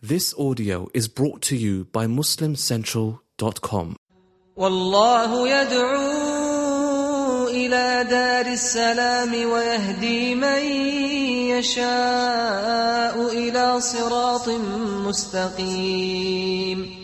This audio is brought to you by MuslimCentral.com. والله يدعو إلى دار السلام ويهدي من يشاء إلى صراط مستقيم.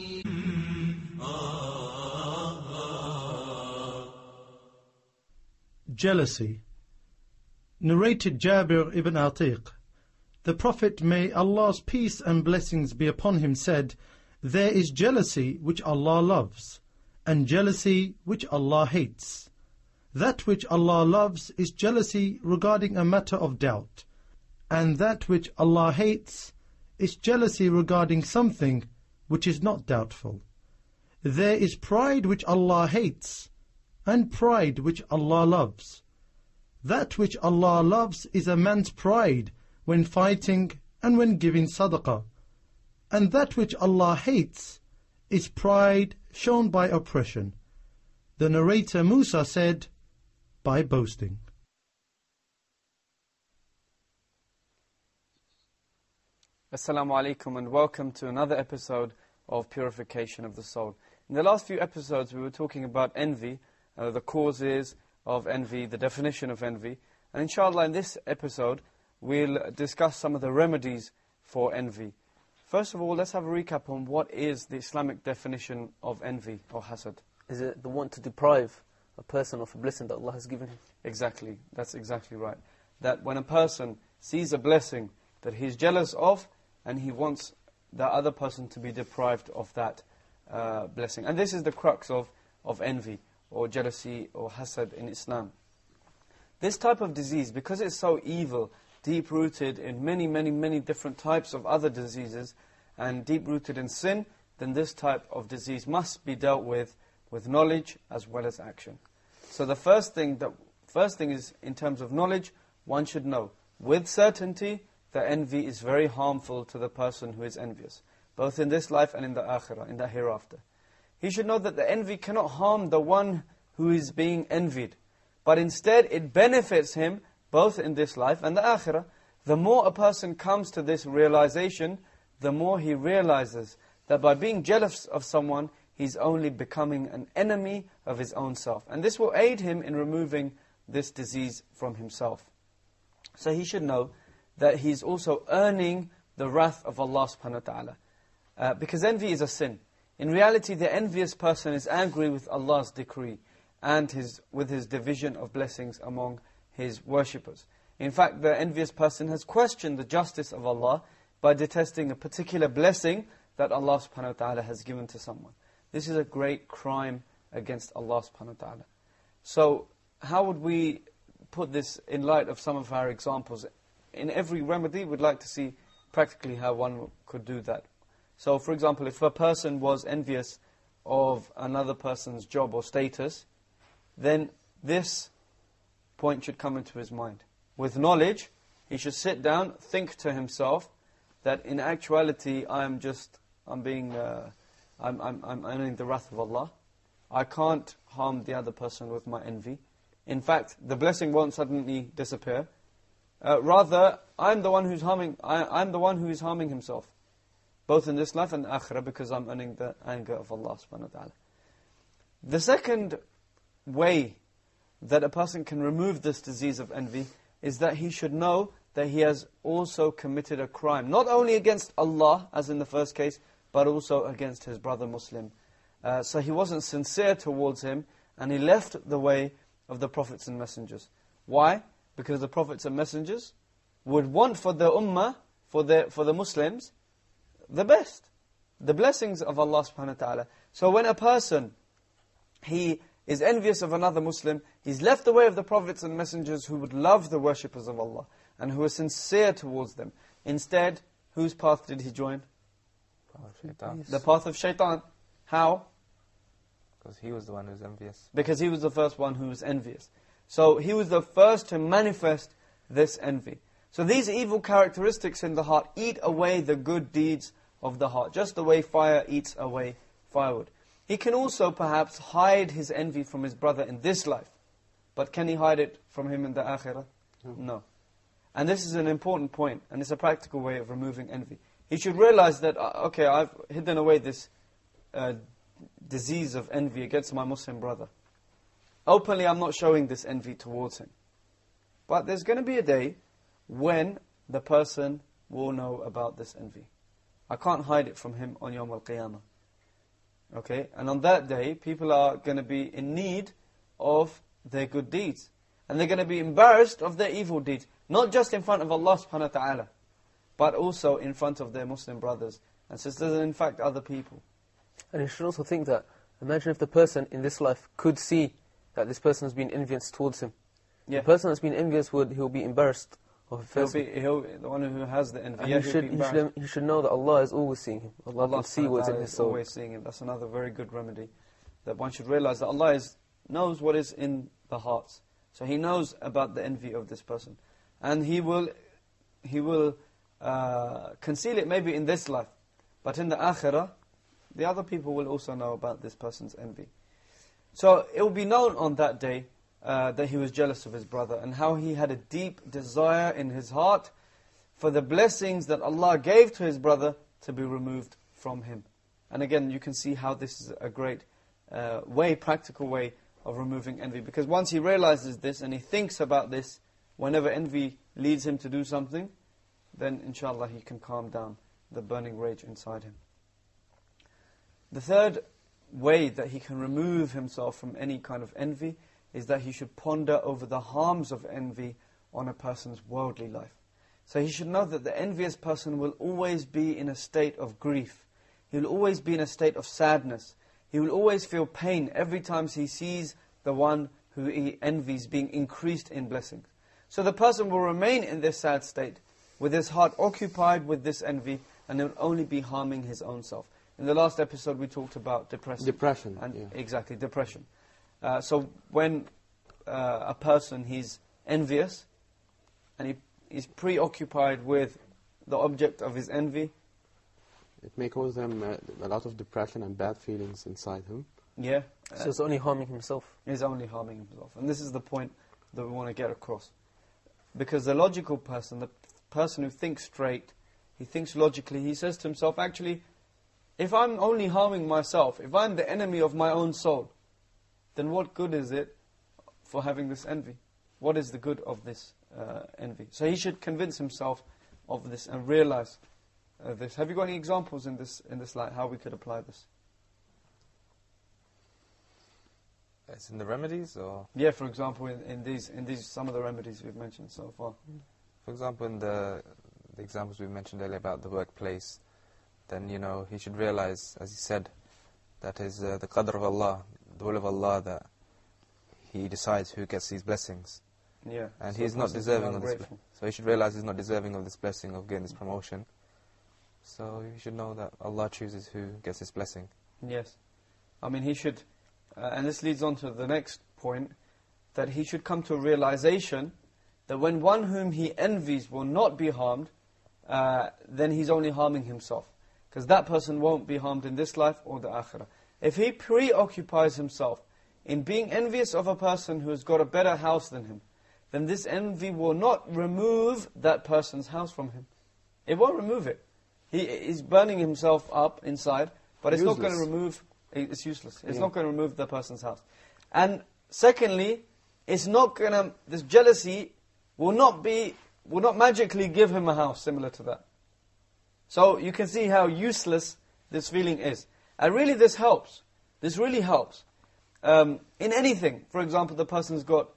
Jealousy. Narrated Jabir ibn Atiq. The Prophet, may Allah's peace and blessings be upon him, said, "There is jealousy which Allah loves, and jealousy which Allah hates. That which Allah loves is jealousy regarding a matter of doubt, and that which Allah hates is jealousy regarding something which is not doubtful. There is pride which Allah hates, and pride which Allah loves. That which Allah loves is a man's pride when fighting and when giving sadaqah, and that which Allah hates is pride shown by oppression." The narrator Musa said, by boasting. Assalamu alaikum and welcome to another episode of Purification of the Soul. In the last few episodes we were talking about envy, the causes of envy, the definition of envy, and inshallah in this episode we'll discuss some of the remedies for envy. First of all, let's have a recap on what is the Islamic definition of envy or hasad. Is it the want to deprive a person of a blessing that Allah has given him? Exactly, that's exactly right. That when a person sees a blessing that he's jealous of, and he wants the other person to be deprived of that blessing. And this is the crux of envy, or jealousy, or hasad in Islam. This type of disease, because it's so evil, deep-rooted in many different types of other diseases, and deep-rooted in sin, then this type of disease must be dealt with knowledge as well as action. So the first thing is, in terms of knowledge, one should know with certainty that envy is very harmful to the person who is envious, both in this life and in the akhirah, in the hereafter. He should know that the envy cannot harm the one who is being envied, but instead it benefits him both in this life and the akhirah. The more a person comes to this realization, the more he realizes that by being jealous of someone, he's only becoming an enemy of his own self. And this will aid him in removing this disease from himself. So he should know that he's also earning the wrath of Allah subhanahu wa ta'ala. Because envy is a sin. In reality, the envious person is angry with Allah's decree and with His division of blessings among His worshippers. In fact, the envious person has questioned the justice of Allah by detesting a particular blessing that Allah subhanahu wa ta'ala has given to someone. This is a great crime against Allah subhanahu wa ta'ala. So, how would we put this in light of some of our examples? In every remedy, we'd like to see practically how one could do that. So, for example, if a person was envious of another person's job or status, then this point should come into his mind. With knowledge, he should sit down, think to himself that in actuality I'm earning the wrath of Allah. I can't harm the other person with my envy. In fact, the blessing won't suddenly disappear. Rather, I'm the one who's harming. I'm the one who is harming himself, both in this life and the akhirah, because I'm earning the anger of Allah subhanahu wa ta'ala. The second way that a person can remove this disease of envy is that he should know that he has also committed a crime, not only against Allah, as in the first case, but also against his brother Muslim. So he wasn't sincere towards him, and he left the way of the prophets and messengers. Why? Because the prophets and messengers would want for the ummah, for the Muslims, the best, the blessings of Allah subhanahu wa ta'ala. So when a person, he is envious of another Muslim, he's left the way of the prophets and messengers who would love the worshippers of Allah, and who are sincere towards them. Instead, whose path did he join? The path of shaitan. How? Because he was the one who was envious. Because he was the first one who was envious. So he was the first to manifest this envy. So these evil characteristics in the heart eat away the good deeds of the heart, just the way fire eats away firewood. He can also perhaps hide his envy from his brother in this life. But can he hide it from him in the akhirah? No. And this is an important point, and it's a practical way of removing envy. he should realize that, okay, I've hidden away this disease of envy against my Muslim brother. Openly, I'm not showing this envy towards him. But there's going to be a day when the person will know about this envy. I can't hide it from him on Yawm al-Qiyamah. Okay? And on that day, people are going to be in need of their good deeds. And they're going to be embarrassed of their evil deeds. Not just in front of Allah subhanahu wa ta'ala, but also in front of their Muslim brothers and sisters, and in fact other people. And you should also think that, imagine if the person in this life could see that this person has been envious towards him. Yeah. The person that's been envious, he'll be embarrassed of a person. He'll the one who has the envy. And Yeah, he should know that Allah is always seeing him. Allah can see what's in his soul. Always seeing him. That's another very good remedy. That one should realize that Allah knows what is in the hearts. So He knows about the envy of this person. And He will conceal it maybe in this life. But in the akhirah, the other people will also know about this person's envy. So it will be known on that day that he was jealous of his brother, and how he had a deep desire in his heart for the blessings that Allah gave to his brother to be removed from him. And again, you can see how this is a great practical way of removing envy. Because once he realizes this and he thinks about this, whenever envy leads him to do something, then inshallah he can calm down the burning rage inside him. The third way that he can remove himself from any kind of envy is that he should ponder over the harms of envy on a person's worldly life. So he should know that the envious person will always be in a state of grief. He will always be in a state of sadness. He will always feel pain every time he sees the one who he envies being increased in blessings. So the person will remain in this sad state, with his heart occupied with this envy, and it will only be harming his own self. In the last episode we talked about depression. Exactly, depression. So when a person, he's envious, and he's preoccupied with the object of his envy, it may cause them a lot of depression and bad feelings inside him. Yeah. So it's only harming himself. He's only harming himself. And this is the point that we want to get across. Because the logical person, the person who thinks straight, he thinks logically, he says to himself, actually, if I'm only harming myself, if I'm the enemy of my own soul, then what good is it for having this envy? What is the good of this envy? So he should convince himself of this and realize this. Have you got any examples in this light, how we could apply this? It's in the remedies, or? Yeah, for example, in these some of the remedies we've mentioned so far. For example, in the examples we mentioned earlier about the workplace, then, he should realize, as he said, that is the qadr of Allah, the will of Allah, that He decides who gets these blessings. Yeah. And so he's not deserving of this. So he should realize he's not deserving of this blessing of getting this promotion. So he should know that Allah chooses who gets this blessing. Yes. I mean, he should, and this leads on to the next point, that he should come to a realization that when one whom he envies will not be harmed, then he's only harming himself. Because that person won't be harmed in this life or the akhirah. If he preoccupies himself in being envious of a person who has got a better house than him, then this envy will not remove that person's house from him. It won't remove it. He is burning himself up inside, but it's not going to remove, it's useless. It's not going to remove the person's house. And secondly, it's not going to, this jealousy will not magically give him a house similar to that. So you can see how useless this feeling is. And really this helps. This really helps. In anything, for example, the person's got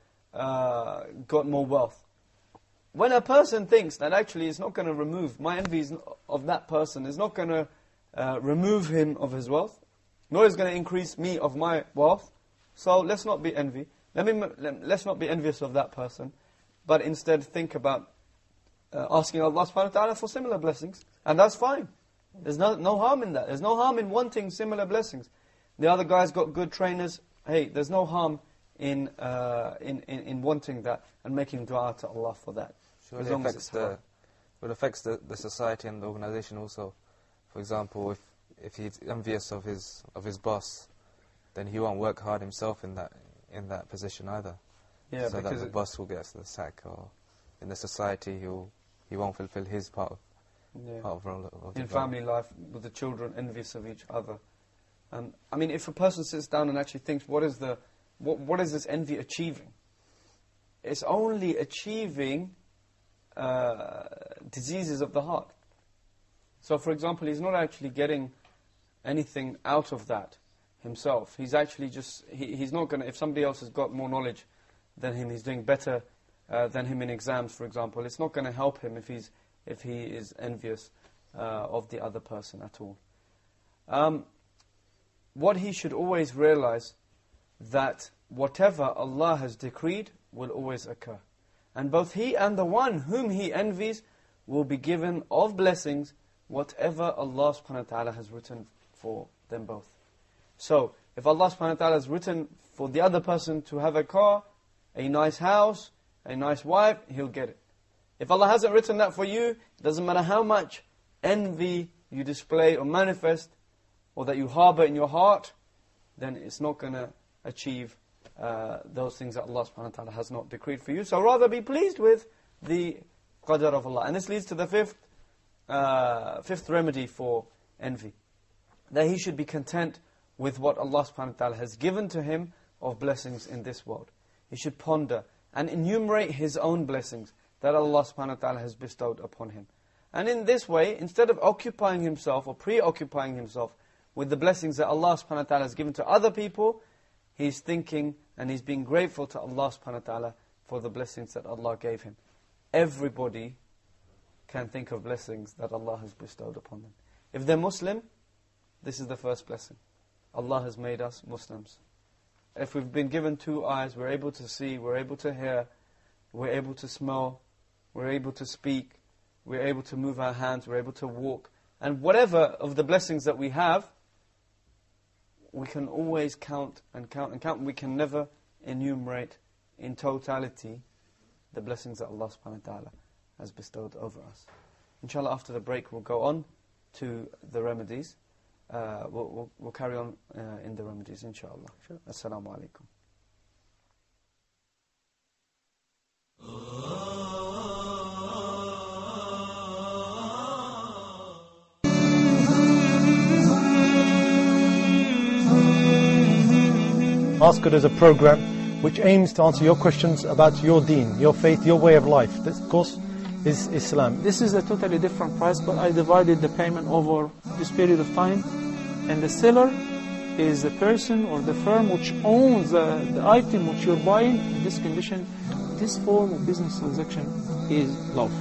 more wealth. When a person thinks that actually it's not going to remove, my envy of that person is not going to remove him of his wealth, nor is going to increase me of my wealth, so let's not be envy. Let's not be envious of that person, but instead think about asking Allah subhanahu wa ta'ala for similar blessings. And that's fine. There's no harm in that. There's no harm in wanting similar blessings. The other guy's got good trainers. Hey, there's no harm in wanting that and making dua to Allah for that. Sure, it affects the society and the organization also. For example, if he's envious of his boss, then he won't work hard himself in that position either. Yeah, so that the boss will get the sack, or in the society he won't fulfill his part Yeah. part of the role of the In father. family life, with the children envious of each other. I mean, if a person sits down and actually thinks, what is this envy achieving? It's only achieving diseases of the heart. So, for example, he's not actually getting anything out of that himself. He's actually just, he's not going to, if somebody else has got more knowledge than him, he's doing better than him in exams, for example, it's not going to help him if he is envious of the other person at all. What he should always realize, that whatever Allah has decreed will always occur. And both he and the one whom he envies will be given of blessings whatever Allah subhanahu wa ta'ala has written for them both. So, if Allah subhanahu wa ta'ala has written for the other person to have a car, a nice house, a nice wife, he'll get it. If Allah hasn't written that for you, it doesn't matter how much envy you display or manifest, or that you harbor in your heart, then it's not going to achieve those things that Allah subhanahu wa ta'ala has not decreed for you. So rather be pleased with the qadr of Allah. And this leads to the fifth remedy for envy. That he should be content with what Allah subhanahu wa ta'ala has given to him of blessings in this world. He should ponder and enumerate his own blessings that Allah subhanahu wa ta'ala has bestowed upon him. And in this way, instead of occupying himself or preoccupying himself with the blessings that Allah subhanahu wa ta'ala has given to other people, he's thinking and he's being grateful to Allah subhanahu wa ta'ala for the blessings that Allah gave him. Everybody can think of blessings that Allah has bestowed upon them. If they're Muslim, this is the first blessing. Allah has made us Muslims. If we've been given 2 eyes, we're able to see, we're able to hear, we're able to smell, we're able to speak, we're able to move our hands, we're able to walk. And whatever of the blessings that we have, we can always count and count and count. We can never enumerate in totality the blessings that Allah subhanahu wa ta'ala has bestowed over us. Inshallah, after the break, we'll go on to the remedies. We'll carry on in the remedies, inshallah. Assalamu alaikum. Ask It is a program which aims to answer your questions about your deen, your faith, your way of life. This, of course, is Islam. This is a totally different price, but I divided the payment over this period of time. And the seller is the person or the firm which owns the item which you're buying. In this condition, this form of business transaction is lawful.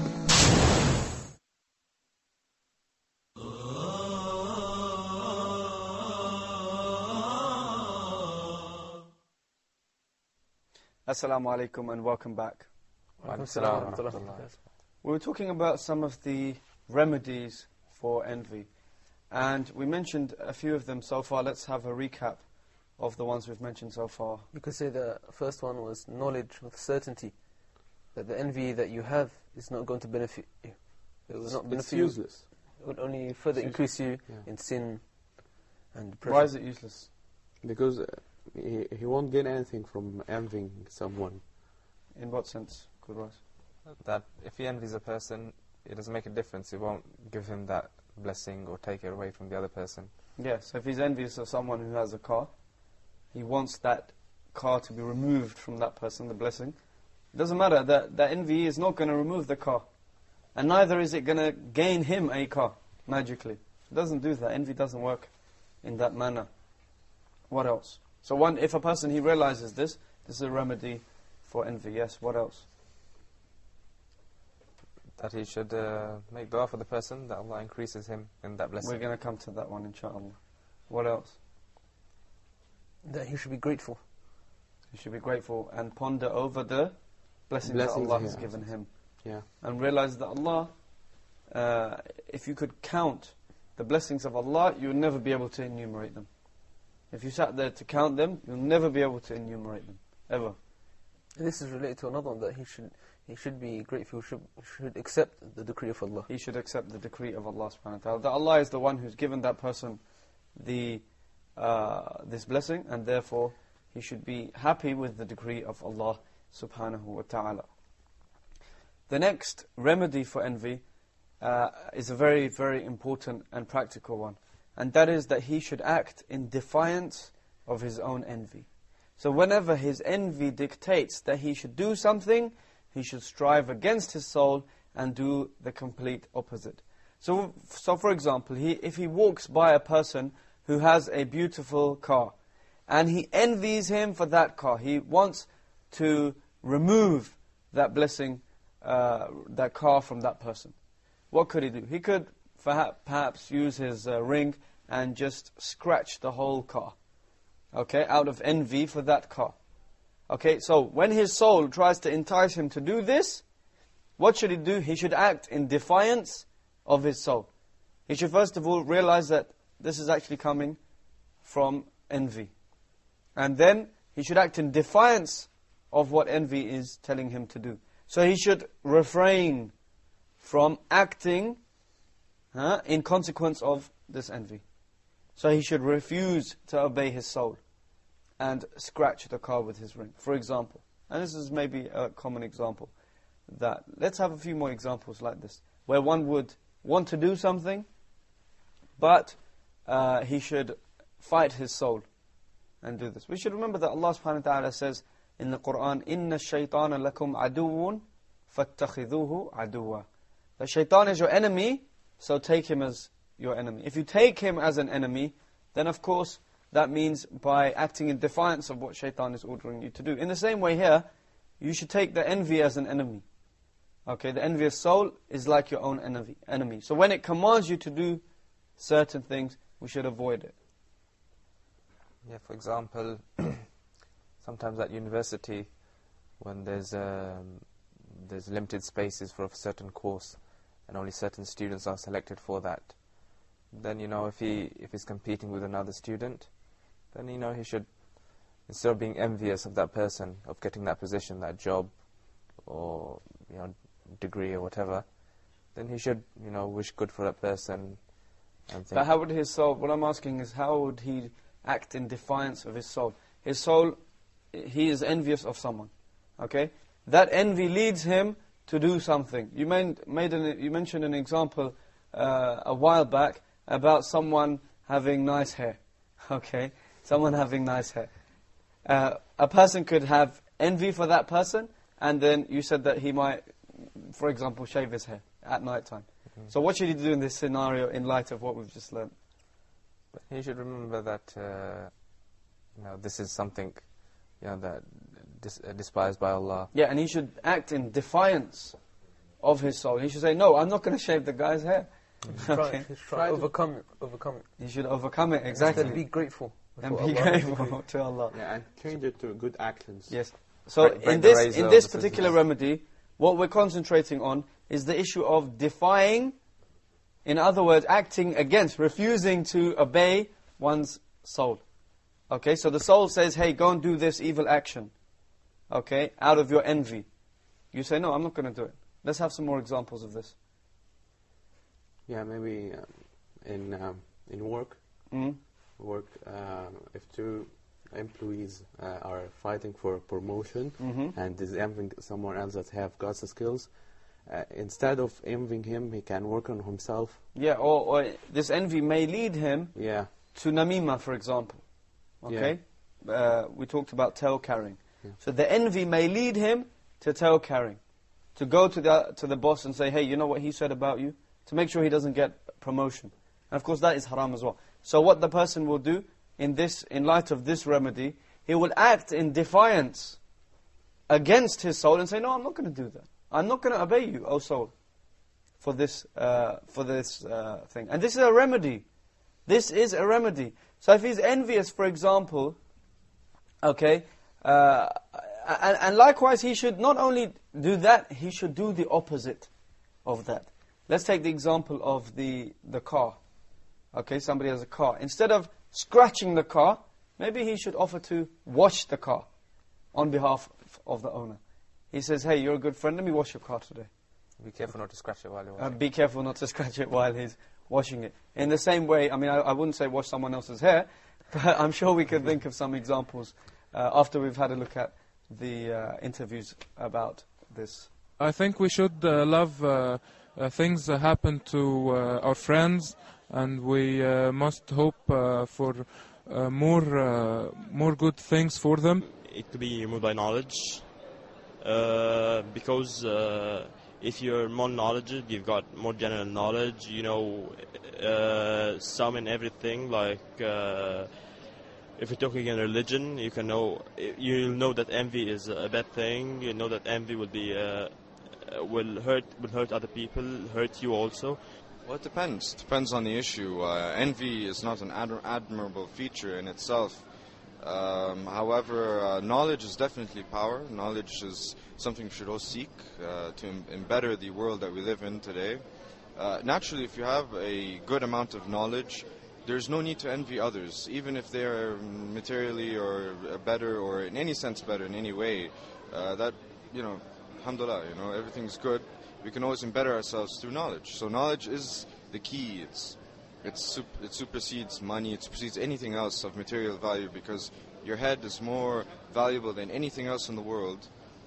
Assalamu alaikum and welcome back. We were talking about some of the remedies for envy. And we mentioned a few of them so far. Let's have a recap of the ones we've mentioned so far. You could say the first one was knowledge with certainty. That the envy that you have is not going to benefit you. It will not benefit you. It's useless. It will only further increase you in sin and depression. Why is it useless? Because he won't gain anything from envying someone. In what sense, Qudwas? That if he envies a person, it doesn't make a difference. It won't give him that blessing or take it away from the other person. Yes, if he's envious of someone who has a car, he wants that car to be removed from that person, the blessing. It doesn't matter, that envy is not going to remove the car. And neither is it going to gain him a car, magically. It doesn't do that. Envy doesn't work in that manner. What else? So if a person, he realizes this is a remedy for envy. Yes, what else? That he should make dua for the person, that Allah increases him in that blessing. We're going to come to that one, inshallah. What else? That he should be grateful. He should be grateful and ponder over the blessings that Allah has given him. Yeah. And realize that Allah, if you could count the blessings of Allah, you would never be able to enumerate them. If you sat there to count them, you'll never be able to enumerate them, ever. And this is related to another one, that he should be grateful, should accept the decree of Allah. He should accept the decree of Allah subhanahu wa ta'ala. That Allah is the one who's given that person this blessing, and therefore he should be happy with the decree of Allah subhanahu wa ta'ala. The next remedy for envy is a very, very important and practical one. And that is that he should act in defiance of his own envy. So whenever his envy dictates that he should do something, he should strive against his soul and do the complete opposite. So for example, if he walks by a person who has a beautiful car, and he envies him for that car, he wants to remove that blessing, that car from that person. What could he do? He could perhaps use his ring and just scratch the whole car, okay, out of envy for that car. Okay, so when his soul tries to entice him to do this, what should he do? He should act in defiance of his soul. He should first of all realize that this is actually coming from envy. And then he should act in defiance of what envy is telling him to do. So he should refrain from acting in consequence of this envy. So he should refuse to obey his soul and scratch the car with his ring, for example. And this is maybe a common example. Let's have a few more examples like this, where one would want to do something, but he should fight his soul and do this. We should remember that Allah subhanahu wa ta'ala says in the Quran, إِنَّ الشَّيْطَانَ لَكُمْ عَدُوٌ فَاتَّخِذُوهُ عَدُوًا. The shaitan is your enemy, so take him as your enemy. If you take him as an enemy, then of course that means by acting in defiance of what shaitan is ordering you to do. In the same way here, you should take the envy as an enemy. Okay, the envious soul is like your own enemy. So when it commands you to do certain things, we should avoid it. Yeah, for example, sometimes at university, when there's limited spaces for a certain course, and only certain students are selected for that, then if he's competing with another student, then he should, instead of being envious of that person, of getting that position, that job, or degree or whatever, then he should wish good for that person. And think. But how would his soul? What I'm asking is, how would he act in defiance of his soul? His soul, he is envious of someone. Okay, that envy leads him to do something. You mentioned an example a while back about someone having nice hair. Okay, someone having nice hair. A person could have envy for that person, and then you said that he might, for example, shave his hair at night time. Mm-hmm. So what should he do in this scenario in light of what we've just learned? He should remember that this is something that despised by Allah. Yeah, and he should act in defiance of his soul. He should say, no, I'm not going to shave the guy's hair. Okay. Try to overcome it. He should overcome it, exactly. And be grateful. And be grateful to Allah. Yeah, and change it to good actions. Yes. So in this particular remedy, what we're concentrating on is the issue of defying, in other words, acting against, refusing to obey one's soul. Okay, so the soul says, hey, go and do this evil action. Okay, out of your envy. You say, no, I'm not going to do it. Let's have some more examples of this. Yeah, maybe in work. Mm-hmm. If two employees are fighting for promotion, mm-hmm. and is envying someone else that have got the skills, instead of envying him, he can work on himself. Yeah, or this envy may lead him to namima, for example. Okay? Yeah. We talked about tale carrying. Yeah. So the envy may lead him to tale carrying. To go to the boss and say, hey, you know what he said about you? To make sure he doesn't get promotion. And of course that is haram as well. So what the person will do in light of this remedy, he will act in defiance against his soul and say, no, I'm not going to do that. I'm not going to obey you, O soul, for this thing. And this is a remedy. This is a remedy. So if he's envious, for example, okay, and likewise he should not only do that, he should do the opposite of that. Let's take the example of the car. Okay, somebody has a car. Instead of scratching the car, maybe he should offer to wash the car on behalf of the owner. He says, hey, you're a good friend, let me wash your car today. Be careful not to scratch it while you're washing it. Be careful not to scratch it while he's washing it. In the same way, I mean, I wouldn't say wash someone else's hair, but I'm sure we could think of some examples after we've had a look at the interviews about this. I think we should love things happen to our friends, and we must hope for more good things for them. It could be removed by knowledge, because if you're more knowledgeable, you've got more general knowledge, you know some and everything, like if you're talking in religion, you'll know that envy is a bad thing. You know that envy will hurt other people, hurt you also. Well, it depends. Depends on the issue. Envy is not an admirable feature in itself. However, knowledge is definitely power. Knowledge is something we should all seek to better the world that we live in today. Naturally, if you have a good amount of knowledge, there's no need to envy others, even if they are materially or better or in any sense better in any way. That, alhamdulillah, everything's good. We can always better ourselves through knowledge. So knowledge is the key. It supersedes money, it supersedes anything else of material value, because your head is more valuable than anything else in the world.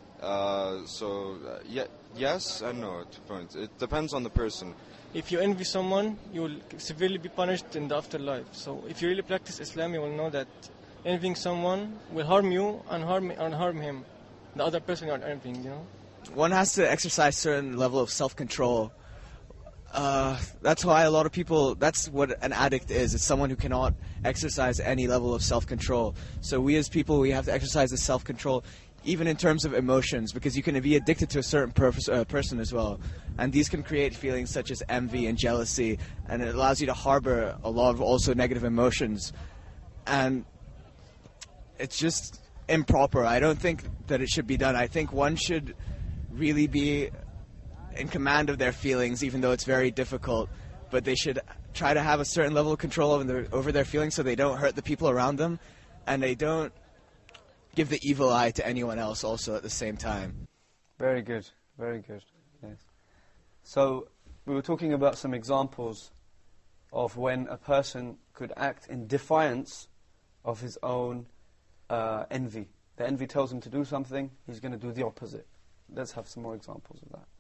Yes and no, 2 points. It depends on the person. If you envy someone, you will severely be punished in the afterlife. So if you really practice Islam, you will know that envying someone will harm you and harm him, the other person you are envying, One has to exercise certain level of self-control. That's why a lot of people, that's what an addict is. It's someone who cannot exercise any level of self-control. So we as people, we have to exercise this self-control, even in terms of emotions, because you can be addicted to a certain person as well. And these can create feelings such as envy and jealousy, and it allows you to harbor a lot of also negative emotions. And it's just improper. I don't think that it should be done. I think one should really be in command of their feelings, even though it's very difficult. But they should try to have a certain level of control over their feelings, so they don't hurt the people around them, and they don't give the evil eye to anyone else also at the same time. Very good, very good. Yes. So we were talking about some examples of when a person could act in defiance of his own envy. The envy tells him to do something, he's going to do the opposite. Let's have some more examples of that.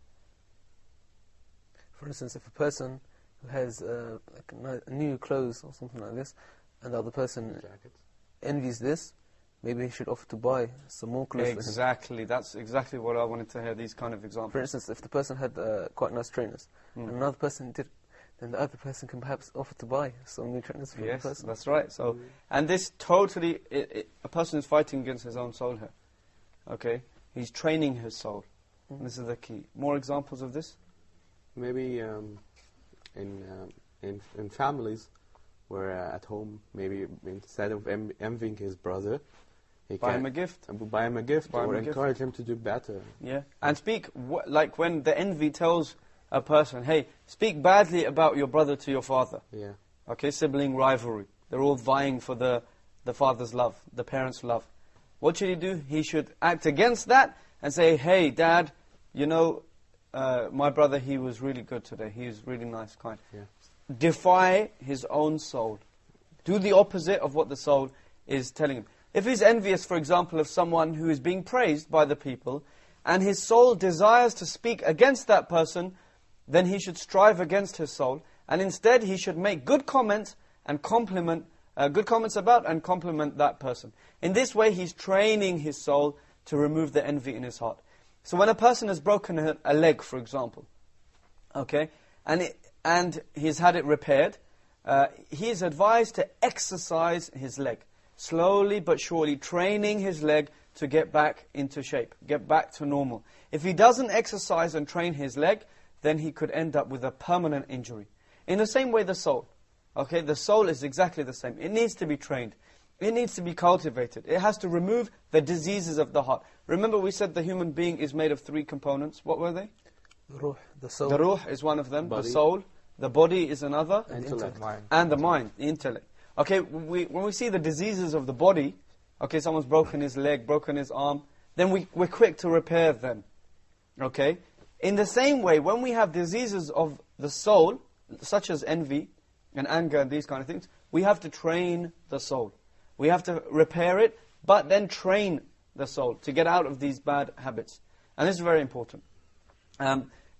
For instance, if a person who has new clothes or something like this, and the other person envies this, maybe he should offer to buy some more clothes. Exactly, that's exactly what I wanted to hear, these kind of examples. For instance, if the person had quite nice trainers, and another person did, then the other person can perhaps offer to buy some new trainers for the person. Yes, that's right. So, and this totally, a person is fighting against his own soul here. Okay? He's training his soul. This is the key. More examples of this? Maybe in families where at home, maybe instead of envying his brother, he buy him a gift. Buy him a gift or encourage him to do better. Yeah, and speak, like when the envy tells a person, hey, speak badly about your brother to your father. Yeah. Okay, sibling rivalry. They're all vying for the father's love, the parent's love. What should he do? He should act against that and say, hey, Dad, my brother, he was really good today. He was really nice, kind. Yeah. Defy his own soul. Do the opposite of what the soul is telling him. If he's envious, for example, of someone who is being praised by the people, and his soul desires to speak against that person, then he should strive against his soul, and instead he should make good comments and compliment about and compliment that person. In this way, he's training his soul to remove the envy in his heart. So when a person has broken a leg, for example, okay, and he's had it repaired, he is advised to exercise his leg, slowly but surely, training his leg to get back into shape, get back to normal. If he doesn't exercise and train his leg, then he could end up with a permanent injury. In the same way, the soul. Okay, the soul is exactly the same. It needs to be trained. It needs to be cultivated. It has to remove the diseases of the heart. Remember we said the human being is made of 3 components. What were they? The ruh, the soul. The ruh is one of them, the soul. The body is another. Intellect. And the mind, the intellect. Okay, when we see the diseases of the body, okay, someone's broken his leg, broken his arm, then we're quick to repair them. Okay? In the same way, when we have diseases of the soul, such as envy and anger and these kind of things, we have to train the soul. We have to repair it, but then train the soul to get out of these bad habits. And this is very important.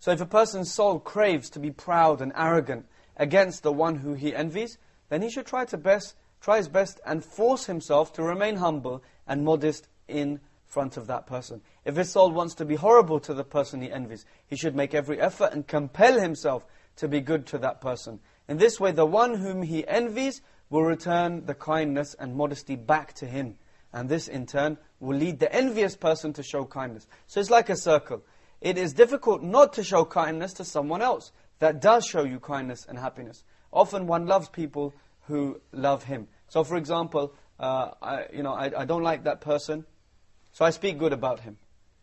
So if a person's soul craves to be proud and arrogant against the one who he envies, then he should try his best and force himself to remain humble and modest in front of that person. If his soul wants to be horrible to the person he envies, he should make every effort and compel himself to be good to that person. In this way, the one whom he envies will return the kindness and modesty back to him. And this, in turn, will lead the envious person to show kindness. So it's like a circle. It is difficult not to show kindness to someone else that does show you kindness and happiness. Often one loves people who love him. So for example, I don't like that person, so I speak good about him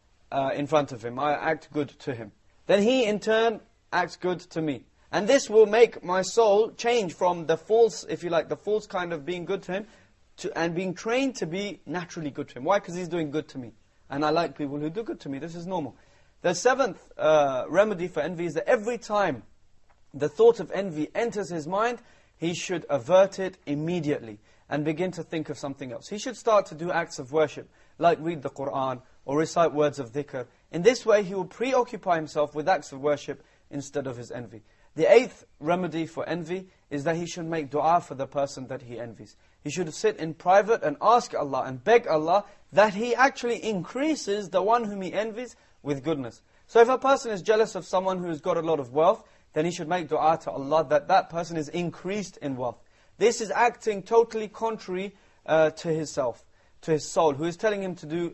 in front of him. I act good to him. Then he, in turn, acts good to me. And this will make my soul change from the false, if you like, the false kind of being good to him, and being trained to be naturally good to him. Why? Because he's doing good to me. And I like people who do good to me. This is normal. The seventh remedy for envy is that every time the thought of envy enters his mind, he should avert it immediately and begin to think of something else. He should start to do acts of worship, like read the Qur'an or recite words of dhikr. In this way, he will preoccupy himself with acts of worship instead of his envy. The eighth remedy for envy is that he should make dua for the person that he envies. He should sit in private and ask Allah and beg Allah that He actually increases the one whom he envies with goodness. So if a person is jealous of someone who's got a lot of wealth, then he should make dua to Allah that that person is increased in wealth. This is acting totally contrary to himself, to his soul, which is telling him to do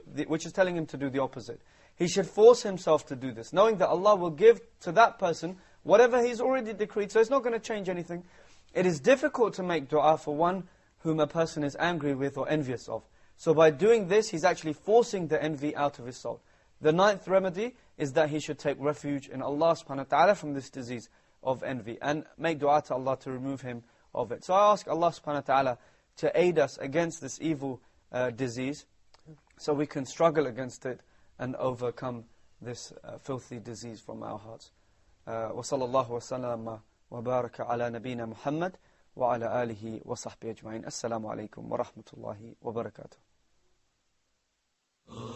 the opposite. He should force himself to do this, knowing that Allah will give to that person whatever He's already decreed, so it's not going to change anything. It is difficult to make dua for one whom a person is angry with or envious of. So by doing this, he's actually forcing the envy out of his soul. The ninth remedy is that he should take refuge in Allah subhanahu wa ta'ala from this disease of envy and make dua to Allah to remove him of it. So I ask Allah subhanahu wa ta'ala to aid us against this evil disease so we can struggle against it and overcome this filthy disease from our hearts. وصلى الله وسلم وبارك على نبينا محمد وعلى آله وصحبه أجمعين. السلام عليكم ورحمة الله وبركاته.